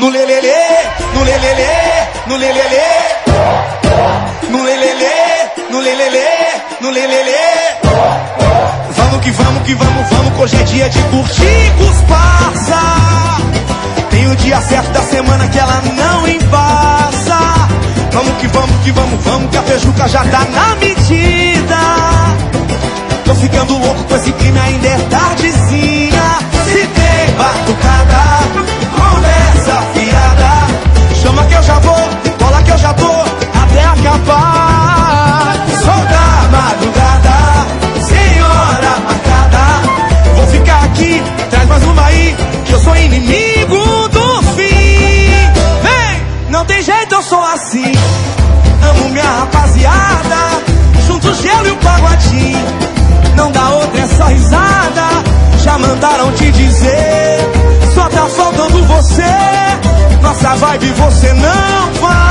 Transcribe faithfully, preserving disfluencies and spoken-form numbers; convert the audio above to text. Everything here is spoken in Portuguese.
no lelelê, no lelelê, no lelelê, no lelelê, no lelelê, no lelelê. Vamos que vamos, que vamos, vamos, que hoje é dia de curtir com os parça. Tem o dia certo da semana que ela não embasa. Vamos que vamos, que vamos, vamos, que a feijuca já tá na medida. Tô ficando louco com esse crime, ainda é tardezinha. Se tem batucada, conversa fiada, chama que eu já vou, cola que eu já tô, até acabar. Sol da madrugada, senhora marcada, vou ficar aqui, traz mais uma aí, que eu sou inimigo do fim. Vem, não tem jeito, eu sou assim. Amo minha rapaziada, junto o gelo e o pagodinho. Não dá outra, é só risada. Já mandaram te dizer, só tá faltando você. Nossa vibe você não vai.